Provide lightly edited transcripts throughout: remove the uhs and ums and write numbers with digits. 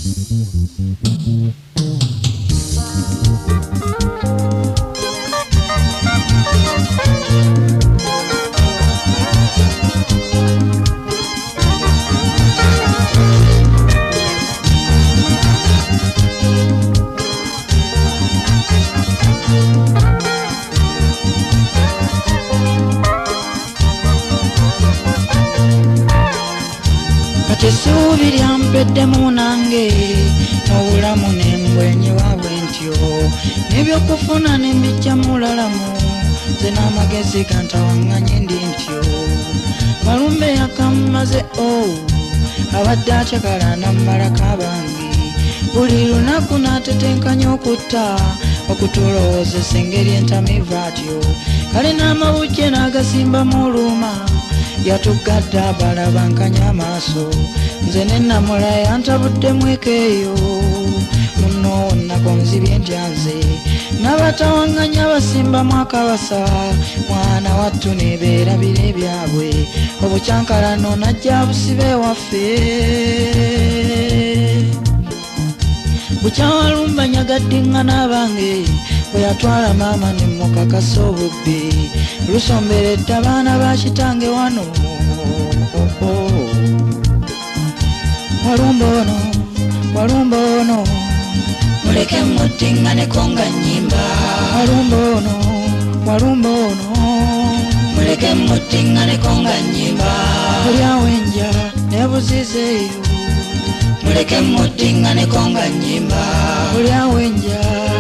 Tesubiri ampedde munange obulamu nembwenyi waabwe ntyo nebyokufuna nembijja mulalamu nze n'amagezi gantawaŋŋanye ndi ntyo balumbe yakammaze abadde akyagala nammalako abange buli lunaku n'atetenkanya okutta okutulowozesa engeri entamivu atyo kale n'amawujje n'agasimbamu oluuma yatugadde abalabankanya amaaso nze nennamula yantabuddemu ekeeyo muno nako nzibye ntyanze n'abatawaŋŋanya basimbamu akabasa mwana wattu nebeerabira ebyabwe obukyankalano najja busibe waffe bukyawalumba nyagaddiŋŋana abange bwe yatwala maama nemukakasa obubbi lusomberedde abaana ba kitange wano walumba ono muleke muddiŋŋaneko nga nnyimba walumba ono muleke muddiŋŋaneko nga nnyimba buli awenja nebuzizeeyo muleke muddiŋŋaneko nga nnyimba buli awenja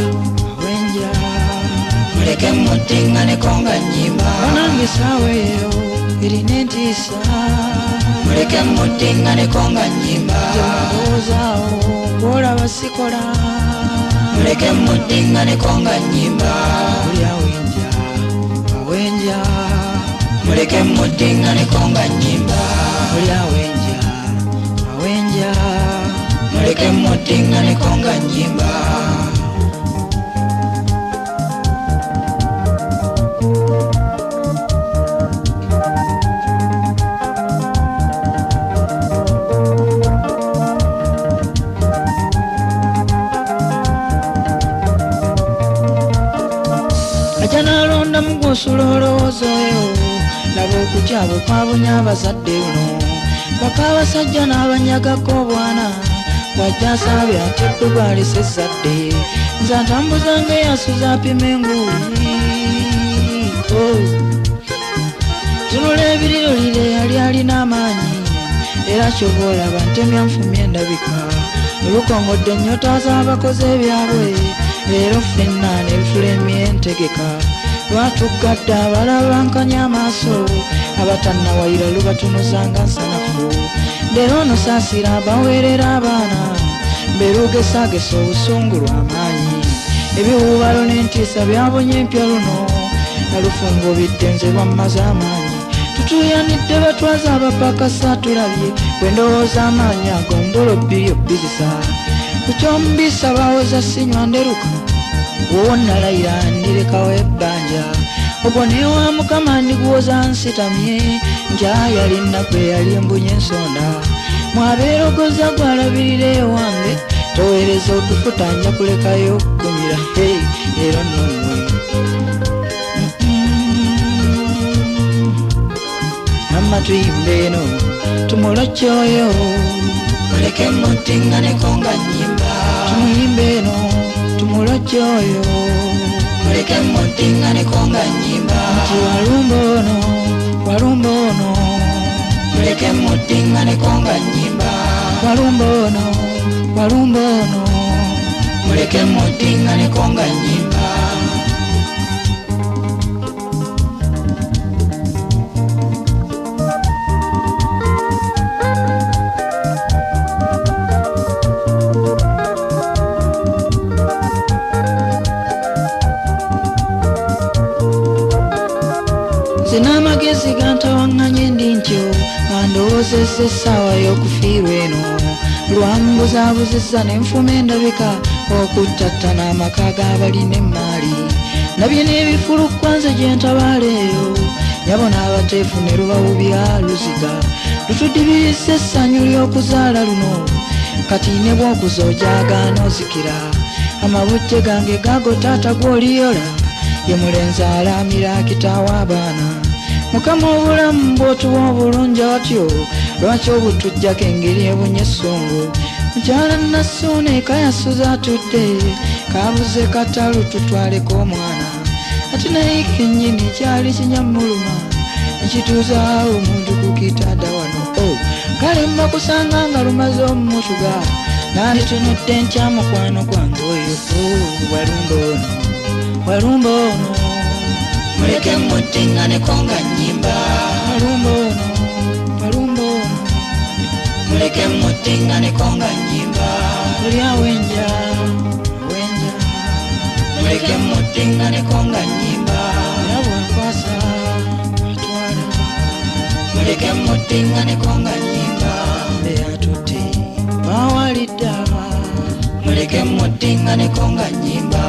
muleke muddiŋŋaneko nga nnyimba banange essaawa eyo erina entiisa muleke muddiŋŋaneko nga nnyimba zemulowoozaawo bw'olaba sikola muleke muddiŋŋaneko nga nnyimba buli awenja muleke muddiŋŋaneko nga nnyimba buli awenja muleke muddiŋŋaneko nga nnyimba janalonda mugusula olowooza oyo laba okukyabwe kwabunya abazadde uno baka abasajja n'abanyagako obwana wajja asabye ate eddugwalisa ezzadde nze ntambuzanga eyasuza apima enguuli tunula ebirirolire yali alina amaanyi era kyoba olaba ntemya nfumya endabika olukongodde ennyota z'abakozi ebyabwe leero ffenna nebifulemye entegeka lwatugadde abalabankanya amaaso abatannawayira lubatunuzanga nsanafu leero ono saasira abaweerera abaana mbeerugesaagesa obusungu lw'amaanyi ebiwuubalo n'entiisa byabonye empya luno alufungubidde nze lwammaze amaanyi tutuyanidde batwaza abapakasa tulabye bwe ndowooza amaanyi ago mbolo bbiri obbizisa kukyomubisa bawoza sinywa nderuka wowo nalayira ndirekawo ebbanja ogwo newa mukama ndiguwoza nsitamye nkyayali nnaku eyali embunye ensonda mwabeerogoza gwalabirira ewange toweereza otufutanja kulekayo okukumira leero nnomwe amma tuyimba eno tumulokye oyo muleke muddiŋŋaneko nga nnyimba tumuyimba eno tumulokye oyo muleke muddiŋŋaneko nga nnyimba nti walumba ono muleke muddiŋŋaneko nga nnyimba walumba ono muleke muddiŋŋaneko nga nnyimba n'amagezi gantawaŋŋanye ndi ntyo nga ndowoozezza essaawa y'okufiirwa eno lwambuzaabuzizza n'enfuma endabika okuttattana amaka g'abalina emmaali nabye n'ebifulukwa nze gye ntabaala eyo nyabo n'abateefu ne lubawubya luziga lutudibirizza essanyu ly'okuzaala luno kati ne bw'okuzojagana ozikira amabujje gange gago taata gw'oliyola ye mulenzi alamira kitaawe abaana mukama obulamu bw'otuwa obulungi atyo lwaki obutujjako engeri ebunye essungu mukyala Nassuuna eka yasuza atudde kabuze katalu tutwaleko omwana ati naye kennyini kyali kinyammuluma ekituuzaawo omuntu kukitadda wano kale mba kusanga nga lumaze omumutuga nanditunudde ntya mukwano gwange oyo walumba ono muleke mmuddinganeko nga nnyimba walumba ono muleke mmuddinganeko nga nnyimba oli awenja muleke mmuddinganeko nga nnyimba yabwankwasa atwala muleke mmuddinganeko nga nnyimba beyatutte bawalidda muleke mmuddinganeko nga nnyimba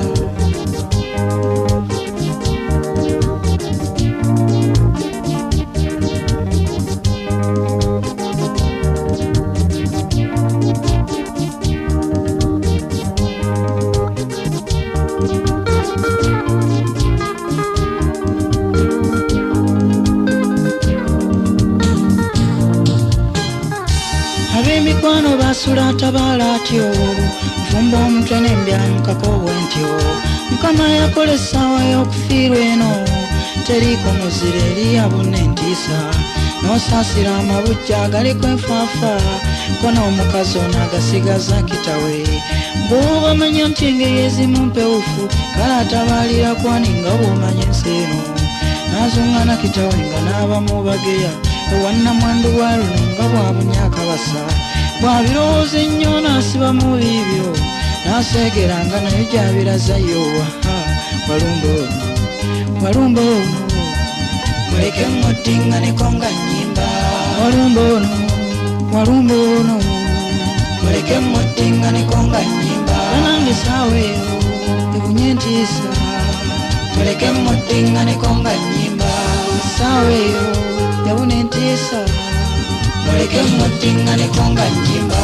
ab'emikwano basula tabaala atyo nfumba omutwe n'embyamukako bwentyo mukama yakola essaawa y'okufiirwa eno teriiko muzira eri yabuna entiisa n'osaasira amabujja agaliko enfaafa ko n'omukazi ono agasigaza kitawe bw'oba manya nti engeri ezimu mpewufu kale atabaalira kwani nga bw'omanya ensi eno n'azungana kitawe nga n'abamu bageya owannamwandu wa luno nga bw'abunya akabasa bw'abirowooza ennyo n'asiba mu biibyo n'aseegeranga naye gy'abirazayo walumba ono muleke mmuddinganeko nga nnyimba walumba ono muleke mmuddinganeko nga nnyimba nange essaawa eyo ebunye entiisa muleke mmuddinganeko nga nnyimba essaawa eyo yabuna entiisa muleke mmuddinganeko nga nnyimba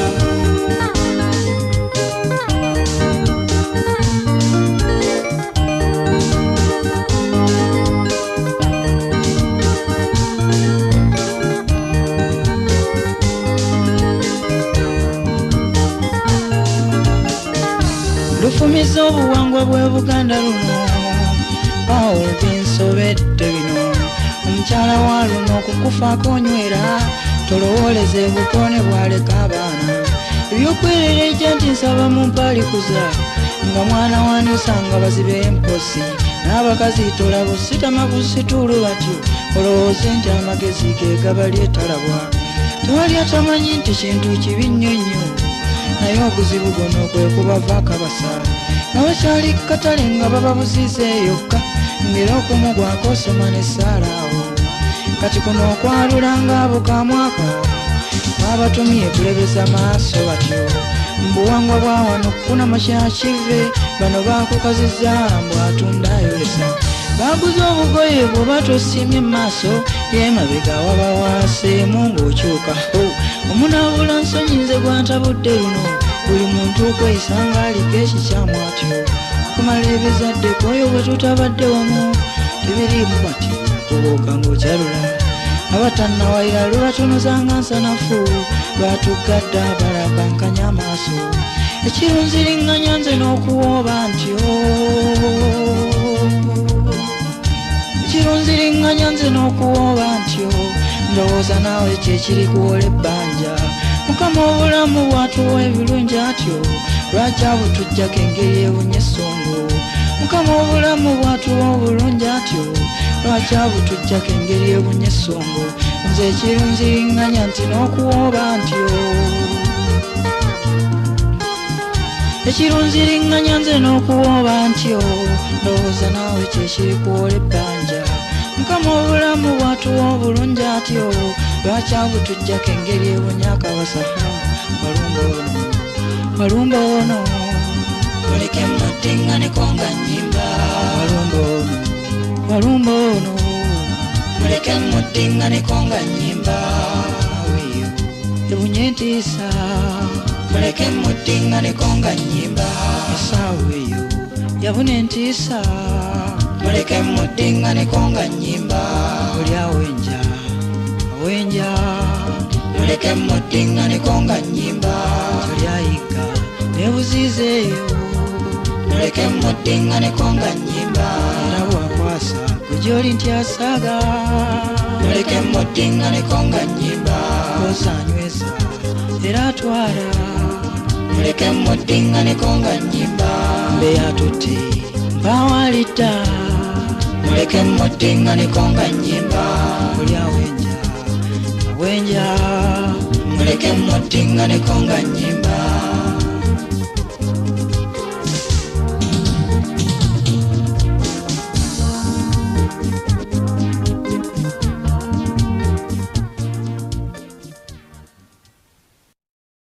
lufumiza obuwangwa bwe Buganda luno Pawulo binsobedde bino omukyala wa luno okukufaako onywera tolowooleze bukone bwaleka abaana ebyokwerereja nti nsaba mu mpalikuza nga mwana wani osanga bazibe emposi n'abakazi tolabo sitama kusituulu batyo olowooze nti amagezi ge gabali etalabwa tewali atamanyi nti kintu kibi nnyo nnyo naye obuzibu buno kwe kubavaako abasa nga bakyali katale nga bababuziza eyokka ngera okumugwako osoma ne saalaawo kati kuno okwalula ng'abo kamwaka babatumye kulebeza maaso batyo mbuwangwa bwa wano kufuna makyakive bano bakukaziza mbwatunda ayolesa baguza obugoye bwoba tosimye mu maaso yemabega wabawaseemu ng'okyukaho omunaabula nsonyize gwantabudde luno buli muntu okweyisanga aliko ekikyamu atyo okumala ebizadde kwoyo bwe tutabadde wamu tebiriimu bati obuuka ng'okyalula abatannawayira lwebatunuzanga nsanafu lwatugadde abalabankanya amaaso ekirunziriŋŋanya nze n'okuwooba ntyo ekirunziriŋŋanya nze n'okuwooba ntyo ndowooza naawe kyekiri kuwola ebbanja mukama obulamu bwatuwa ebirungi atyo lwaki abutujjako engeri ebunye essungu mukama obulamu bwatuwa obulungi atyo lwaki abutujjako engeri ebunye essungu nze ekirunziriŋŋanya nti n'okuwooba ntyo ekirunziriŋŋanya nze n'okuwooba ntyo ndowooza naawe kyekiri kuwola ebbanja mukama obulamu bwatuwa obulungi atyo lwaki abutujjako engeri ebunye akabasa walumba ono muleke mmuddinganeko nga nnyimba walumba ono muleke mmuddinganeko nga nnyimba ebunye entiisa muleke muddiŋŋaneko nga nnyimba esaawa eyo yabuna entiisa muleke muddiŋŋaneko nga nnyimba oli awenja awenja muleke muddiŋŋaneko nga nnyimba oli ayiga nebuziiza eyo muleke muddiŋŋaneko nga nnyimba era bwakwasa gwe gy'oli ntyasaaga muleke muddiŋŋaneko nga nnyimba osanyweza era atwala muleke muddiŋŋaneko nga nnyimba mbe yatutte mpawalidda muleke muddiŋŋaneko nga nnyimba oli awenja awenja muleke muddiŋŋaneko nga nnyimba